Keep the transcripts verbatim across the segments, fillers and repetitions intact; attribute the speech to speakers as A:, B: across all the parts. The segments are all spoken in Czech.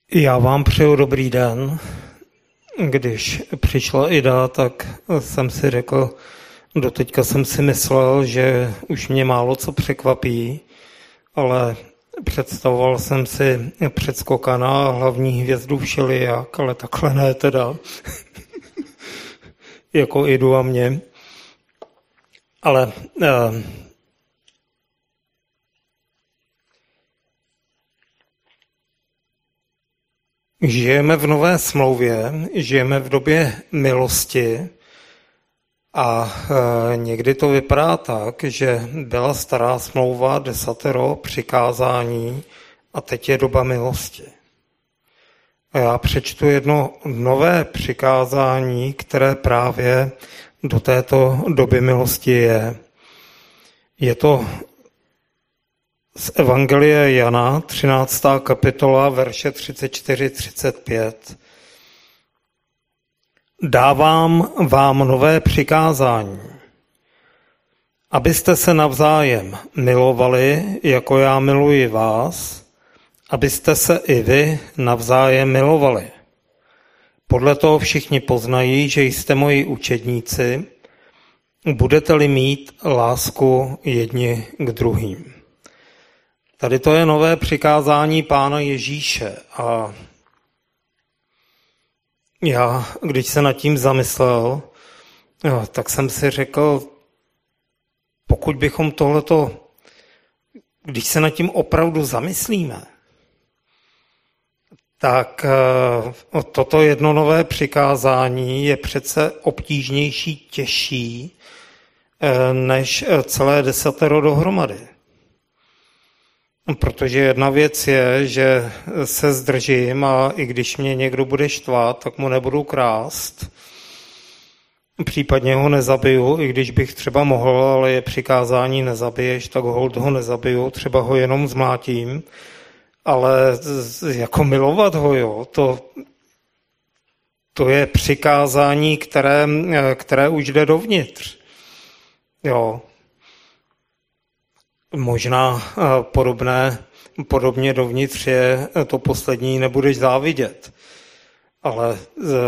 A: Já vám přeju dobrý den. Když přišla Ida, tak jsem si řekl, doteďka jsem si myslel, že už mě málo co překvapí, ale představoval jsem si předskokana a hlavní hvězdu všelijak, ale takhle ne teda, jako Idu a mě. Ale eh, žijeme v nové smlouvě, žijeme v době milosti a e, někdy to vypadá tak, že byla stará smlouva, desatero, přikázání a teď je doba milosti. A já přečtu jedno nové přikázání, které právě do této doby milosti je. Je to z Evangelie Jana, třináctá kapitola, verše třicet čtyři třicet pět. Dávám vám nové přikázání, abyste se navzájem milovali, jako já miluji vás, abyste se i vy navzájem milovali. Podle toho všichni poznají, že jste moji učedníci, budete-li mít lásku jedni k druhým. Tady to je nové přikázání Pána Ježíše a já, když se nad tím zamyslel, tak jsem si řekl, pokud bychom tohleto, když se nad tím opravdu zamyslíme, tak toto jedno nové přikázání je přece obtížnější, těžší než celé desatero dohromady. Protože jedna věc je, že se zdržím a i když mě někdo bude štvát, tak mu nebudu krást. Případně ho nezabiju, i když bych třeba mohl, ale je přikázání nezabiješ, tak holt ho nezabiju, třeba ho jenom zmlátím. Ale jako milovat ho, jo, to, to je přikázání, které, které už jde dovnitř. Jo. Možná podobné, podobně dovnitř je to poslední, nebudeš závidět. Ale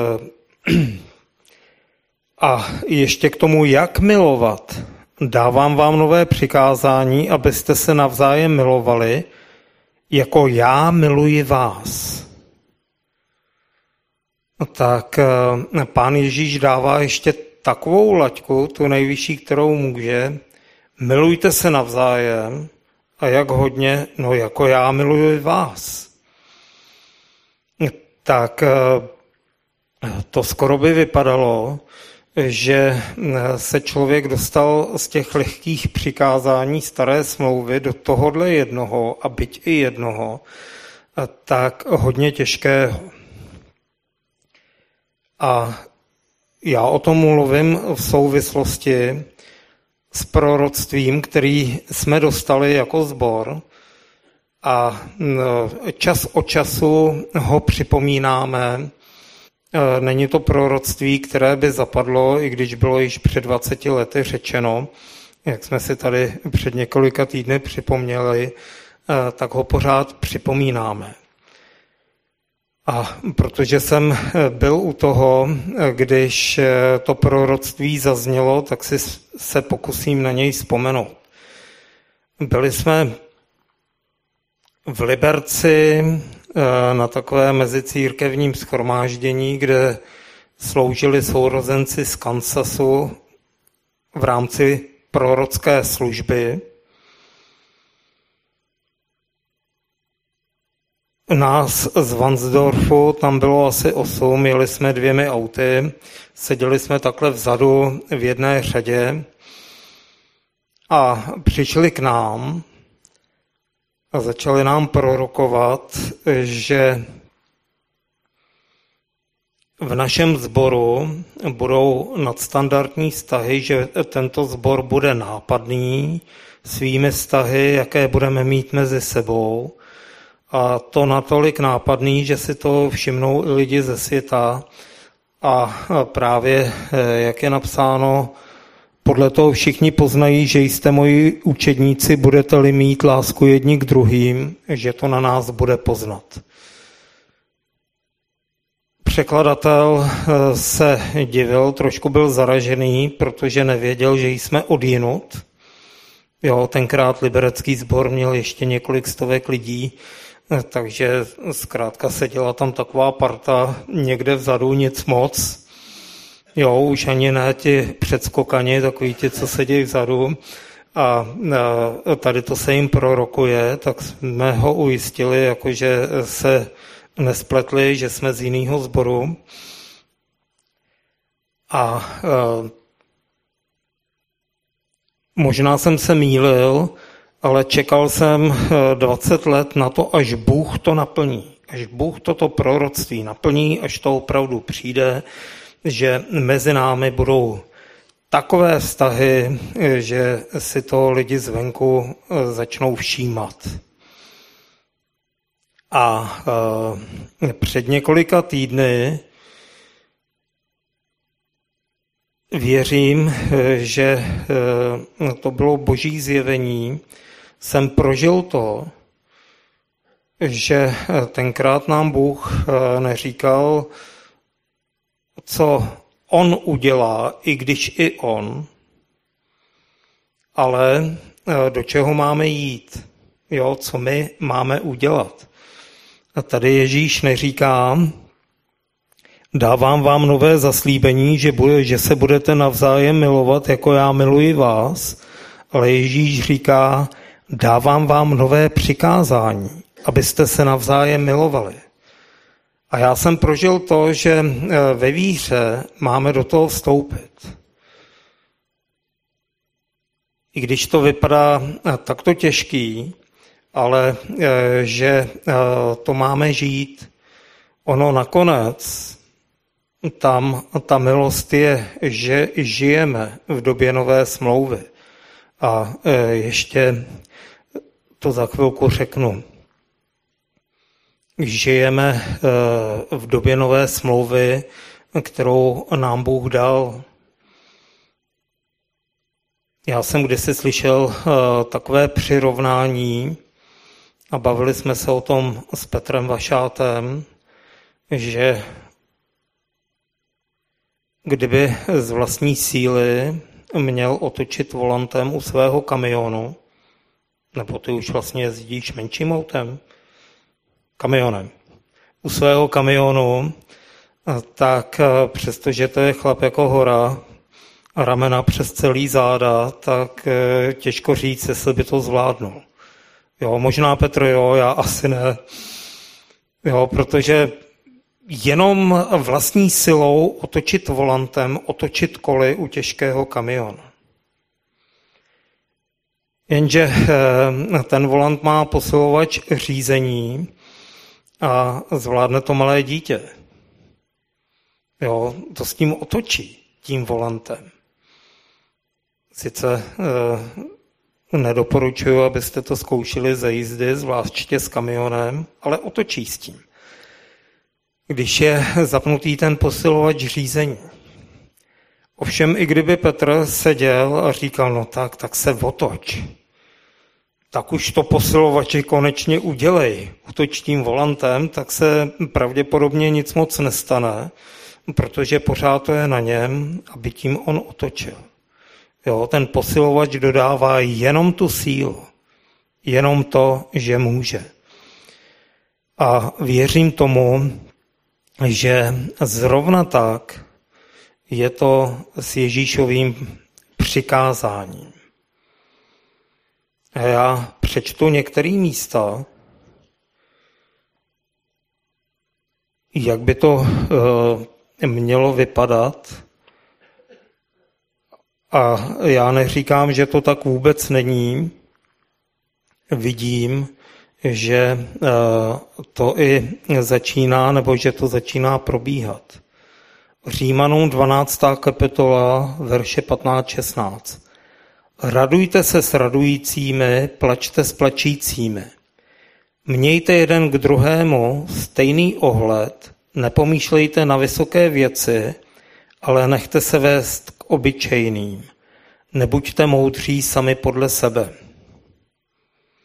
A: a ještě k tomu, jak milovat. Dávám vám nové přikázání, abyste se navzájem milovali, jako já miluji vás. Tak Pán Ježíš dává ještě takovou laťku, tu nejvyšší, kterou může. Milujte se navzájem a jak hodně, no jako já miluji vás. Tak to skoro by vypadalo, že se člověk dostal z těch lehkých přikázání staré smlouvy do tohohle jednoho, a byť i jednoho, tak hodně těžkého. A já o tom mluvím v souvislosti s proroctvím, který jsme dostali jako sbor a čas od času ho připomínáme. Není to proroctví, které by zapadlo, i když bylo již před dvaceti lety řečeno, jak jsme si tady před několika týdny připomněli, tak ho pořád připomínáme. A protože jsem byl u toho, když to proroctví zaznělo, tak si se pokusím na něj vzpomenout. Byli jsme v Liberci na takové mezicírkevním shromáždění, kde sloužili sourozenci z Kansasu v rámci prorocké služby. Nás z Vansdorfu tam bylo asi osm, jeli jsme dvěmi auty, seděli jsme takhle vzadu v jedné řadě a přišli k nám a začali nám prorokovat, že v našem sboru budou nadstandardní vztahy, že tento sbor bude nápadný svými vztahy, jaké budeme mít mezi sebou. A to natolik nápadný, že si to všimnou i lidi ze světa. A právě, jak je napsáno, podle toho všichni poznají, že jste moji učedníci, budete-li mít lásku jedni k druhým, že to na nás bude poznat. překladatel se divil, trošku byl zaražený, protože nevěděl, že jsme odjinud. Jo, tenkrát liberecký sbor měl ještě několik stovek lidí, takže zkrátka seděla tam taková parta někde vzadu, nic moc. Jo, už ani ne ti předskokani, takový ti, co sedí vzadu. A tady to se jim prorokuje, tak jsme ho ujistili, jakože se nespletli, že jsme z jiného sboru. A e, možná jsem se mýlil, ale čekal jsem dvacet let na to, až Bůh to naplní. Až Bůh toto proroctví naplní, až to opravdu přijde, že mezi námi budou takové vztahy, že si to lidi zvenku začnou všímat. A e, před několika týdny věřím, že e, to bylo boží zjevení, jsem prožil to, že tenkrát nám Bůh neříkal, co on udělá, i když i on, ale do čeho máme jít, jo, co my máme udělat. A tady Ježíš neříká, dávám vám nové zaslíbení, že, bude, že se budete navzájem milovat, jako já miluji vás, ale Ježíš říká, dávám vám nové přikázání, abyste se navzájem milovali. A já jsem prožil to, že ve víře máme do toho vstoupit. I když to vypadá takto těžký, ale že to máme žít, ono nakonec, tam ta milost je, že žijeme v době nové smlouvy. A ještě to za chvilku řeknu. Žijeme v době nové smlouvy, kterou nám Bůh dal. Já jsem kdysi slyšel takové přirovnání a bavili jsme se o tom s Petrem Vašátem, že kdyby z vlastní síly měl otočit volantem u svého kamionu, nebo ty už vlastně jezdíš menším autem, kamionem, u svého kamionu, tak přestože to je chlap jako hora, ramena přes celý záda, tak těžko říct, jestli by to zvládnul. Jo, možná Petr, jo, já asi ne. Jo, protože jenom vlastní silou otočit volantem, otočit koly u těžkého kamionu. Jenže ten volant má posilovač řízení a zvládne to malé dítě. Jo, to s tím otočí, tím volantem. Sice eh, nedoporučuji, abyste to zkoušeli ze jízdy, zvláště s kamionem, ale otočí s tím. Když je zapnutý ten posilovač řízení. Ovšem, i kdyby Petr seděl a říkal, no tak, tak se otoč. Tak už to posilovači konečně udělej. Otoč tím volantem, tak se pravděpodobně nic moc nestane, protože pořád to je na něm, aby tím on otočil. Jo, ten posilovač dodává jenom tu sílu. Jenom to, že může. A věřím tomu, že zrovna tak je to s Ježíšovým přikázáním. A já přečtu některé místa, jak by to e, mělo vypadat. A já neříkám, že to tak vůbec není. Vidím, že e, to i začíná, nebo že to začíná probíhat. Římanům dvanáctá kapitola, verše patnáct šestnáct. Radujte se s radujícími, plačte s plačícími. Mějte jeden k druhému stejný ohled, nepomýšlejte na vysoké věci, ale nechte se vést k obyčejným. Nebuďte moudří sami podle sebe.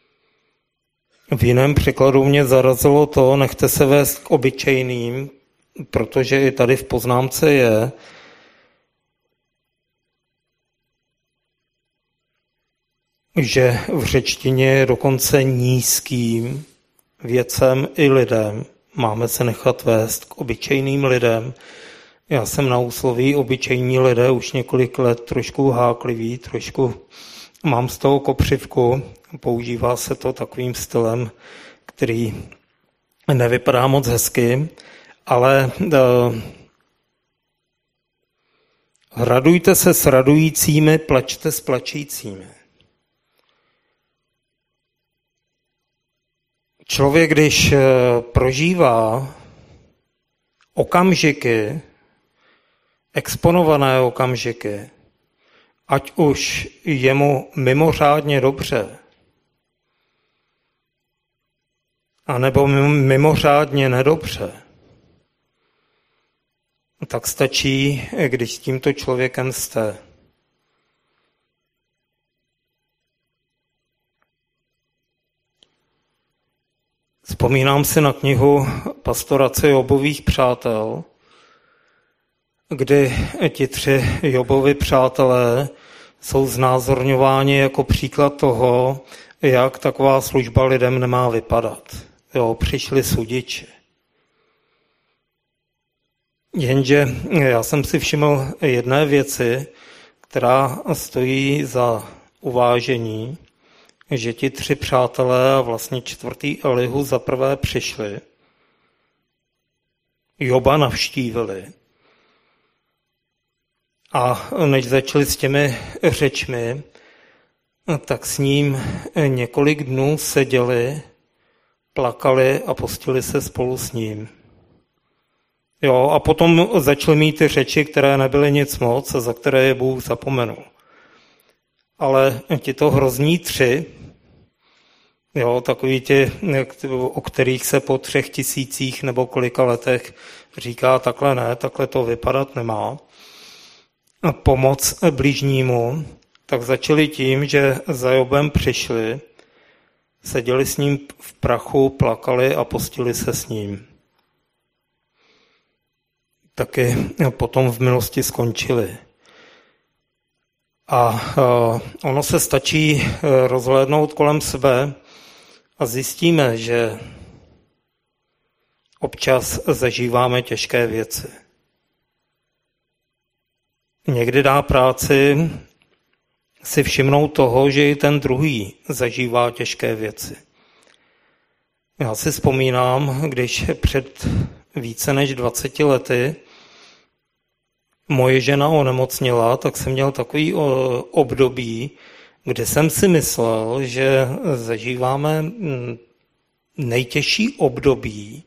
A: V jiném překladu mě zarazilo to, nechte se vést k obyčejným, protože i tady v poznámce je, že v řečtině je dokonce nízkým věcem i lidem. Máme se nechat vést k obyčejným lidem. Já jsem na úsloví obyčejní lidé už několik let trošku háklivý, trošku mám z toho kopřivku. Používá se to takovým stylem, který nevypadá moc hezky, ale uh, radujte se s radujícími, plačte s plačícími. Člověk, když prožívá okamžiky, exponované okamžiky, ať už je mu mimořádně dobře, anebo mimořádně nedobře, tak stačí, když s tímto člověkem jste. Vzpomínám si na knihu Pastorace Jobových přátel, kdy ti tři Jobovi přátelé jsou znázorňováni jako příklad toho, jak taková služba lidem nemá vypadat. Jo, přišli sudiči. Jenže já jsem si všiml jedné věci, která stojí za uvážení, že ti tři přátelé a vlastně čtvrtý Elihu zaprvé přišli, Joba navštívili a než začali s těmi řečmi, tak s ním několik dnů seděli, plakali a postili se spolu s ním. Jo, a potom začali mít ty řeči, které nebyly nic moc a za které je Bůh zapomenul. Ale tito hrozní tři, jo, takový ti, o kterých se po třech tisících nebo kolika letech říká, takhle ne, takhle to vypadat nemá, pomoc bližnímu, tak začali tím, že za Jobem přišli, seděli s ním v prachu, plakali a postili se s ním. Taky potom v milosti skončili. A ono se stačí rozhlédnout kolem sebe a zjistíme, že občas zažíváme těžké věci. Někdy dá práci si všimnout toho, že i ten druhý zažívá těžké věci. Já si vzpomínám, když před více než dvaceti lety moje žena onemocněla, tak jsem měl takový období, kde jsem si myslel, že zažíváme nejtěžší období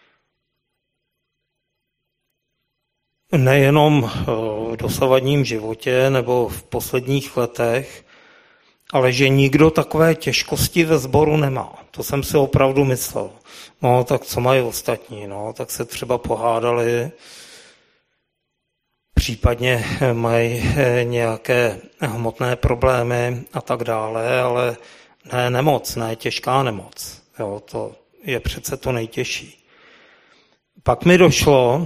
A: nejenom v dosavadním životě nebo v posledních letech, ale že nikdo takové těžkosti ve sboru nemá. To jsem si opravdu myslel. No, tak co mají ostatní? No, tak se třeba pohádali, případně mají nějaké hmotné problémy a tak dále, ale ne nemoc, ne těžká nemoc. Jo, to je přece to nejtěžší. Pak mi došlo,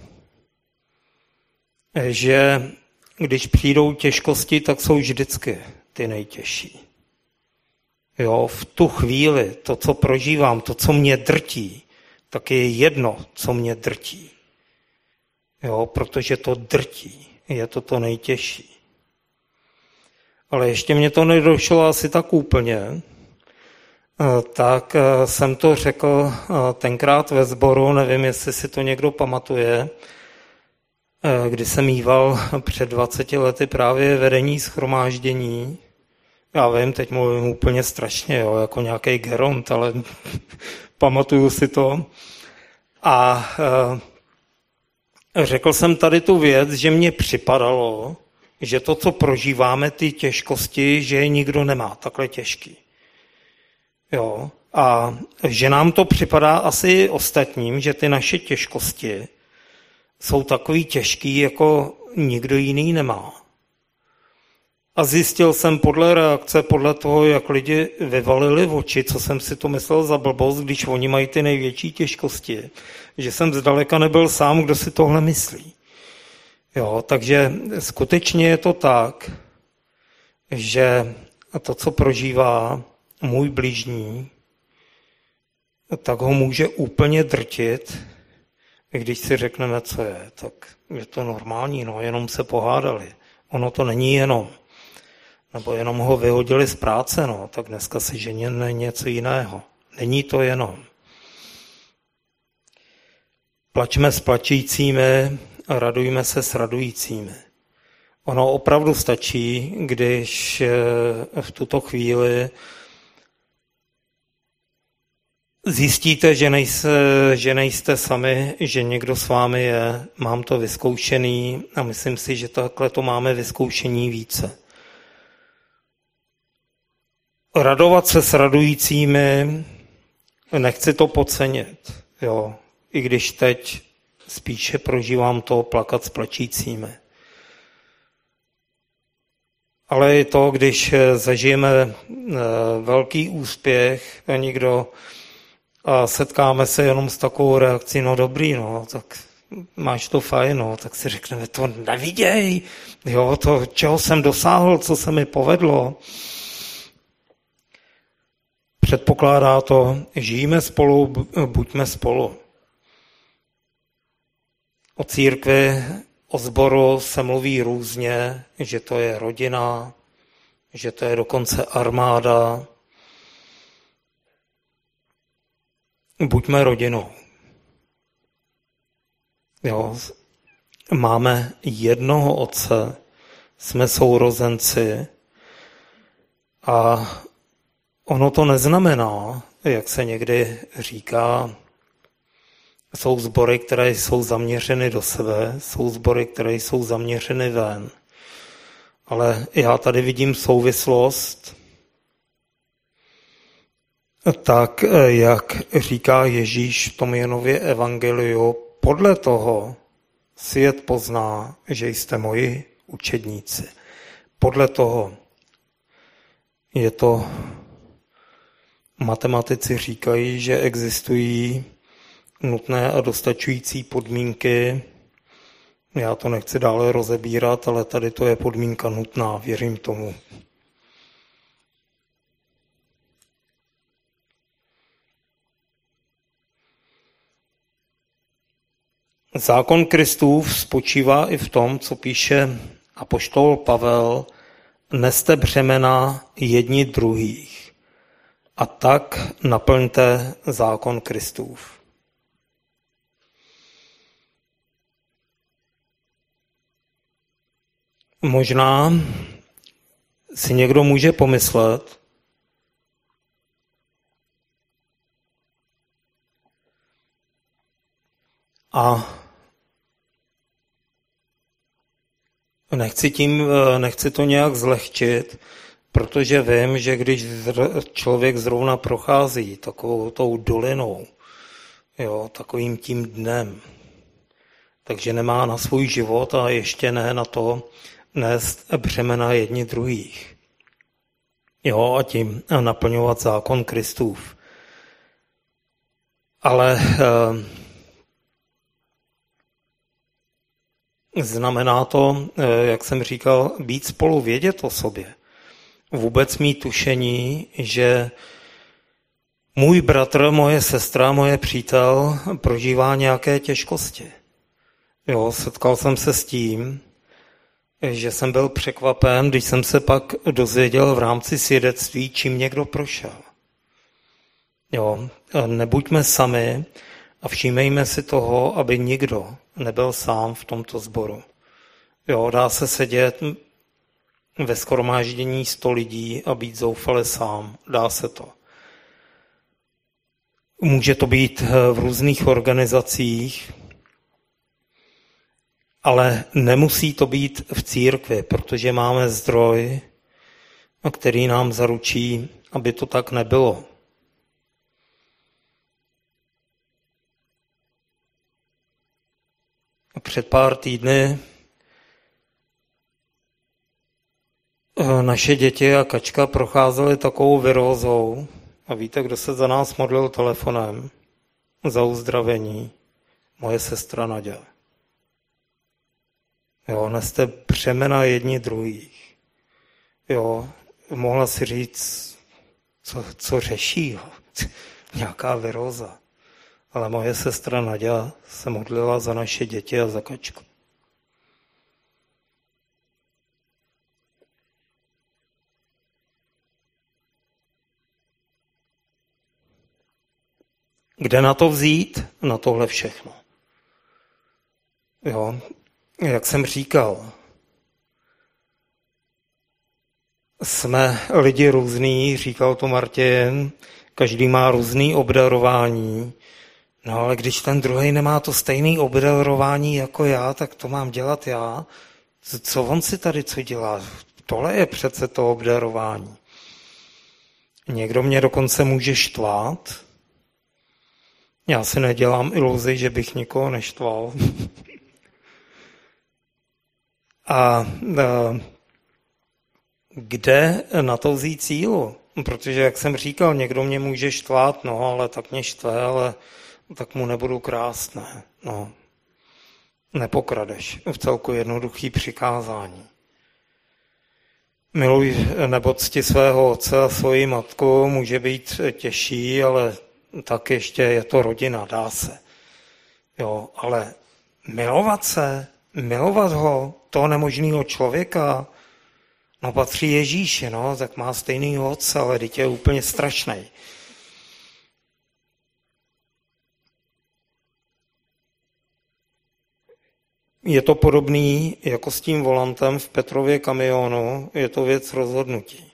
A: že když přijdou těžkosti, tak jsou vždycky ty nejtěžší. Jo, v tu chvíli, to, co prožívám, to, co mě drtí, tak je jedno, co mě drtí. Jo, protože to drtí, je to to nejtěžší. Ale ještě mě to nedošlo asi tak úplně, tak jsem to řekl tenkrát ve sboru, nevím, jestli si to někdo pamatuje, kdy jsem mýval před dvaceti lety právě vedení shromáždění. Já vím, teď mluvím úplně strašně, jo, jako nějaký geront, ale pamatuju si to. A e, řekl jsem tady tu věc, že mně připadalo, že to, co prožíváme, ty těžkosti, že je nikdo nemá takhle těžký. Jo, a že nám to připadá asi ostatním, že ty naše těžkosti jsou takový těžký, jako nikdo jiný nemá. A zjistil jsem podle reakce, podle toho, jak lidi vyvalili v oči, co jsem si to myslel za blbost, když oni mají ty největší těžkosti, že jsem zdaleka nebyl sám, kdo si tohle myslí. Jo, takže skutečně je to tak, že to, co prožívá můj bližní, tak ho může úplně drtit, když si řekneme, co je, tak je to normální, no, jenom se pohádali. Ono to není jenom. Nebo jenom ho vyhodili z práce, no, tak dneska se ženě něco jiného. Není to jenom. Plačme s plačícími a radujme se s radujícími. Ono opravdu stačí, když v tuto chvíli zjistíte, že, nejste, že nejste sami, že někdo s vámi je. Mám to vyzkoušený a myslím si, že takhle to máme vyzkoušení více. Radovat se s radujícími, nechci to podcenit, jo. I když teď spíše prožívám to plakat s plačícími. Ale je to, když zažijeme velký úspěch a někdo a setkáme se jenom s takovou reakcí, no dobrý, no, tak máš to fajn, no, tak si řekneme, to neviděj, jo, to, čeho jsem dosáhl, co se mi povedlo. Předpokládá to, žijeme spolu, buďme spolu. O církvi, o sboru se mluví různě, že to je rodina, že to je dokonce armáda. Buďme rodinou. Jo, máme jednoho otce, jsme sourozenci a ono to neznamená, jak se někdy říká, jsou sbory, které jsou zaměřeny do sebe, jsou sbory, které jsou zaměřeny ven. Ale já tady vidím souvislost, tak jak říká Ježíš v tom Janově evangeliu, podle toho svět pozná, že jste moji učedníci. Podle toho je to, matematici říkají, že existují nutné a dostačující podmínky. Já to nechci dále rozebírat, ale tady to je podmínka nutná, věřím tomu. Zákon Kristův spočívá i v tom, co píše apoštol Pavel, neste břemena jedni druhých a tak naplňte zákon Kristův. Možná si někdo může pomyslet, a nechci tím, nechci to nějak zlehčit, protože vím, že když člověk zrovna prochází takovou tou dolinou, jo, takovým tím dnem, takže nemá na svůj život a ještě ne na to nést břemena jedni druhých. Jo, a tím naplňovat zákon Kristův. Ale eh, znamená to, eh, jak jsem říkal, být spolu, vědět o sobě. Vůbec mít tušení, že můj bratr, moje sestra, moje přítel prožívá nějaké těžkosti. Jo, setkal jsem se s tím, že jsem byl překvapen, když jsem se pak dozvěděl v rámci svědectví, čím někdo prošel. Jo, nebuďme sami a všímejme si toho, aby nikdo nebyl sám v tomto sboru. Jo, dá se sedět ve shromáždění sto lidí a být zoufale sám. Dá se to. Může to být v různých organizacích, ale nemusí to být v církvi, protože máme zdroj, který nám zaručí, aby to tak nebylo. Před pár týdny naše děti a Kačka procházely takovou virózou. A víte, kdo se za nás modlil telefonem za uzdravení? Moje sestra Naďa. Jo, neste břemena jedni druhých. Jo, mohla si říct, co, co řeší, nějaká viróza. Ale moje sestra Naďa se modlila za naše děti a za Kačku. Kde na to vzít? Na tohle všechno. Jo, jak jsem říkal, jsme lidi různý, říkal to Martin, každý má různý obdarování, no ale když ten druhý nemá to stejné obdarování jako já, tak to mám dělat já. Co on si tady co dělá? Tohle je přece to obdarování. Někdo mě dokonce může štvát. Já si nedělám iluzi, že bych nikoho neštval. A kde na to vzít sílu? Protože, jak jsem říkal, někdo mě může štvát, no, ale tak mě štve, ale tak mu nebudu krást, ne. No, nepokradeš. V celku jednoduchý přikázání. Miluj nebo cti svého otce a svoji matku může být těžší, ale tak ještě je to rodina, dá se. Jo, ale milovat se, milovat ho, toho nemožného člověka, no patří Ježíši, no, tak má stejný otce, ale teď je úplně strašnej. Je to podobný jako s tím volantem v Petrově kamionu, je to věc rozhodnutí.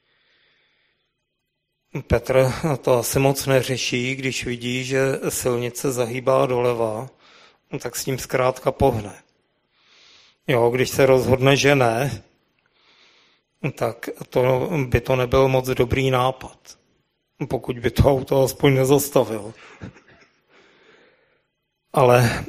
A: Petr to asi moc neřeší, když vidí, že silnice zahýbá doleva, tak s tím zkrátka pohne. Jo, když se rozhodne, že ne, tak to by to nebyl moc dobrý nápad, pokud by to auto aspoň nezastavil. Ale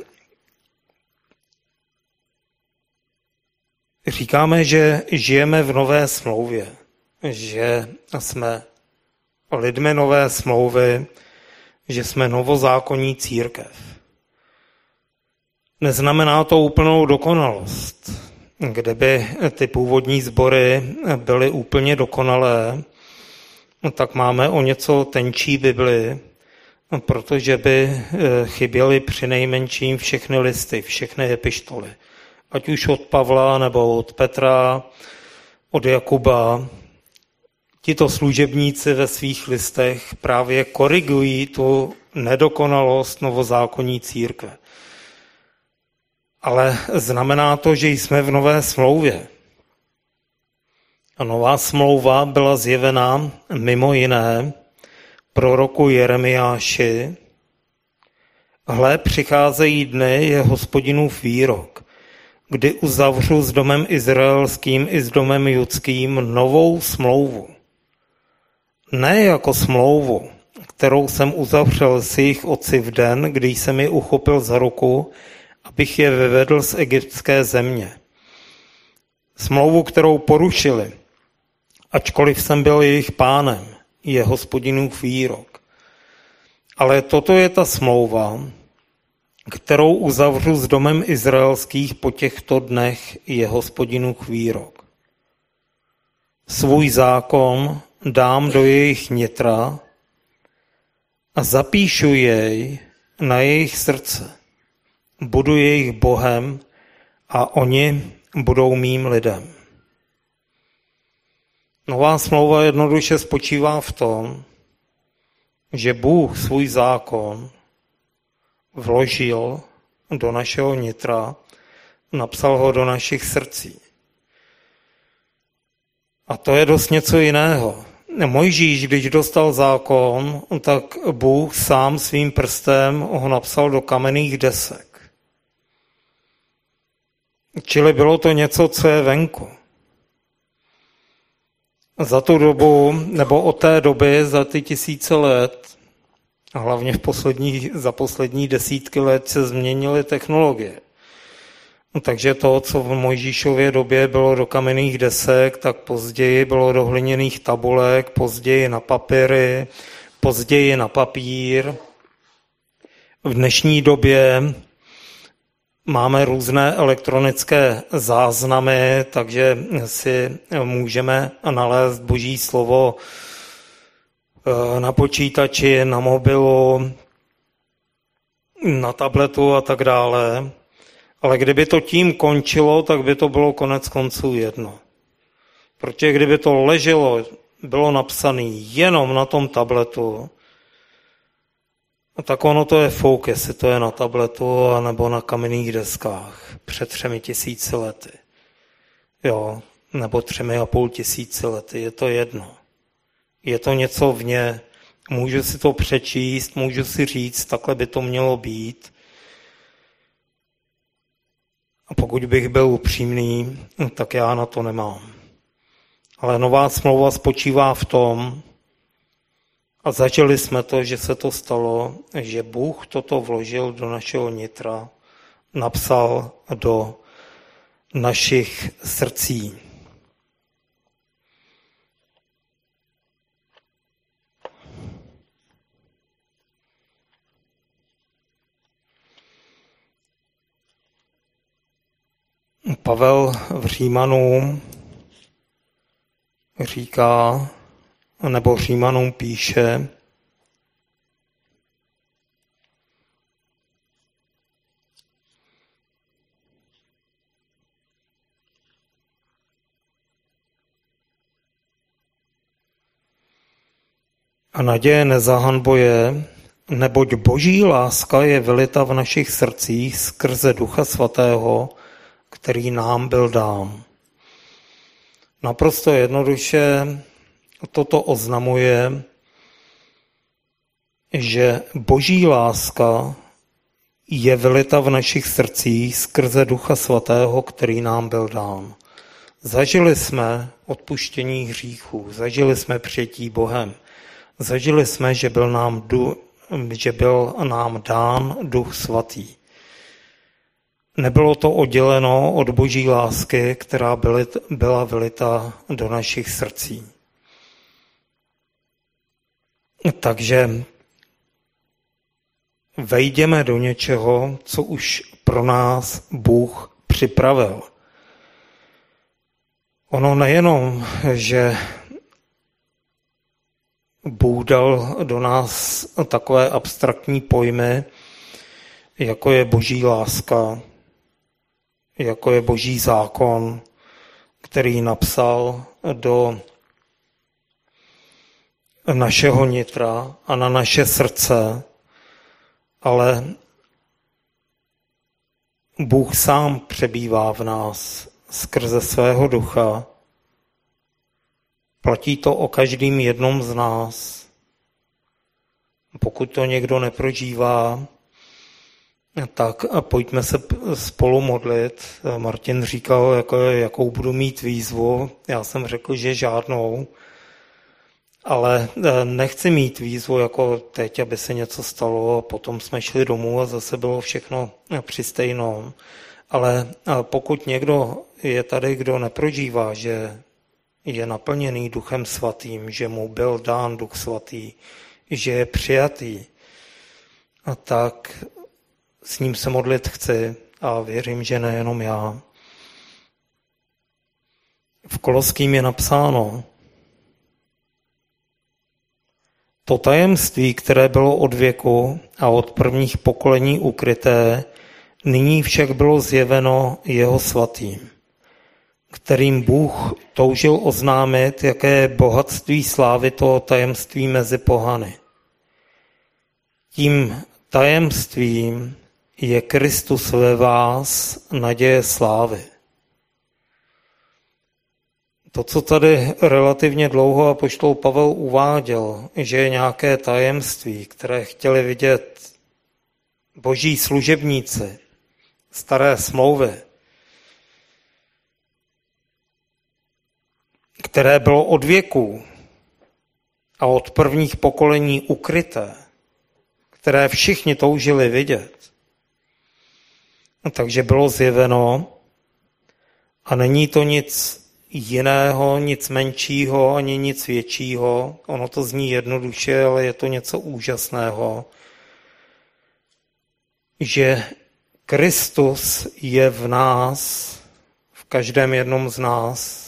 A: říkáme, že žijeme v nové smlouvě, že jsme lidmi nové smlouvy, že jsme novozákonní církev. Neznamená to úplnou dokonalost. Kdyby ty původní sbory byly úplně dokonalé, tak máme o něco tenčí Bibli, protože by chyběly přinejmenším všechny listy, všechny epištoly. Ať už od Pavla nebo od Petra, od Jakuba. Tito služebníci ve svých listech právě korigují tu nedokonalost novozákonní církve. Ale znamená to, že jsme v nové smlouvě. A nová smlouva byla zjevena mimo jiné proroku Jeremiáši. Hle, přicházejí dny, je Hospodinův výrok, kdy uzavřu s domem izraelským i s domem judským novou smlouvu. Ne jako smlouvu, kterou jsem uzavřel s jejich otci v den, kdy jsem je uchopil za ruku, abych je vyvedl z egyptské země. Smlouvu, kterou porušili, ačkoliv jsem byl jejich pánem, je Hospodinův výrok. Ale toto je ta smlouva, kterou uzavřu s domem izraelských po těchto dnech, je Hospodinův výrok. Svůj zákon dám do jejich nitra a zapíšu jej na jejich srdce. Budu jejich Bohem a oni budou mým lidem. Nová smlouva jednoduše spočívá v tom, že Bůh svůj zákon vložil do našeho nitra, napsal ho do našich srdcí. A to je dost něco jiného. Mojžíš, když dostal zákon, tak Bůh sám svým prstem ho napsal do kamenných desek. Čili bylo to něco, co je venku. Za tu dobu, nebo od té doby, za ty tisíce let, a hlavně v poslední, za poslední desítky let se změnily technologie. Takže to, co v Mojžíšově době bylo do kamenných desek, tak později bylo do hliněných tabulek, později na papíry, později na papír. V dnešní době máme různé elektronické záznamy, takže si můžeme nalézt Boží slovo na počítači, na mobilu, na tabletu a tak dále. Ale kdyby to tím končilo, tak by to bylo konec konců jedno. Protože kdyby to leželo, bylo napsané jenom na tom tabletu, tak ono to je fouk, jestli to je na tabletu nebo na kamenných deskách před třemi tisíci lety. Jo, nebo třemi a půl tisíci lety, je to jedno. Je to něco vně, můžu si to přečíst, můžu si říct, takhle by to mělo být. A pokud bych byl upřímný, tak já na to nemám. Ale nová smlouva spočívá v tom, a zažili jsme to, že se to stalo, že Bůh toto vložil do našeho nitra, napsal do našich srdcí. Pavel v Římanům říká, nebo Římanům píše, a naděje nezahanbuje, neboť Boží láska je vylita v našich srdcích skrze Ducha Svatého, který nám byl dán. Naprosto jednoduše toto oznamuje, že Boží láska je vylita v našich srdcích skrze Ducha Svatého, který nám byl dán. Zažili jsme odpuštění hříchů, zažili jsme přijetí Bohem, zažili jsme, že byl nám, že byl nám dán Duch Svatý. Nebylo to odděleno od Boží lásky, která byla vylita do našich srdcí. Takže vejdeme do něčeho, co už pro nás Bůh připravil. Ono nejenom, že Bůh dal do nás takové abstraktní pojmy, jako je Boží láska, jako je Boží zákon, který napsal do našeho nitra a na naše srdce, ale Bůh sám přebývá v nás skrze svého ducha. Platí to o každém jednom z nás. Pokud to někdo neprožívá, tak a pojďme se spolu modlit. Martin říkal, jako, jakou budu mít výzvu. Já jsem řekl, že žádnou. Ale nechci mít výzvu jako teď, aby se něco stalo a potom jsme šli domů a zase bylo všechno přistejno. Ale pokud někdo je tady, kdo neprožívá, že je naplněný Duchem Svatým, že mu byl dán Duch Svatý, že je přijatý, a tak s ním se modlit chci a věřím, že nejenom já. V Koloským je napsáno: to tajemství, které bylo od věku a od prvních pokolení ukryté, nyní však bylo zjeveno jeho svatým, kterým Bůh toužil oznámit, jaké je bohatství slávy toho tajemství mezi pohany. Tím tajemstvím je Kristus ve vás, naděje slávy. To, co tady relativně dlouho apoštol Pavel uváděl, že je nějaké tajemství, které chtěli vidět boží služebníci staré smlouvy, které bylo od věků a od prvních pokolení ukryté, které všichni toužili vidět, Takže bylo zjeveno a není to nic jiného, nic menšího, ani nic většího. Ono to zní jednoduše, ale je to něco úžasného, že Kristus je v nás, v každém jednom z nás,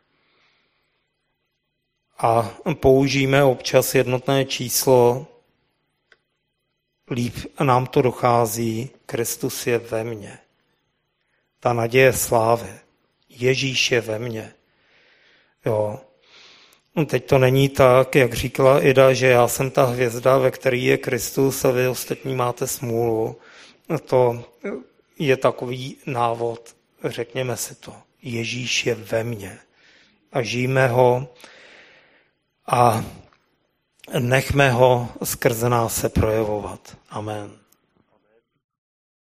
A: a použijeme občas jednotné číslo, líp nám to dochází, Kristus je ve mně. Ta naděje slávy. Ježíš je ve mně. Jo. Teď to není tak, jak říkala Ida, že já jsem ta hvězda, ve které je Kristus a vy ostatní máte smůlu. To je takový návod, řekněme si to. Ježíš je ve mně. A žijme ho a nechme ho skrze nás se projevovat. Amen.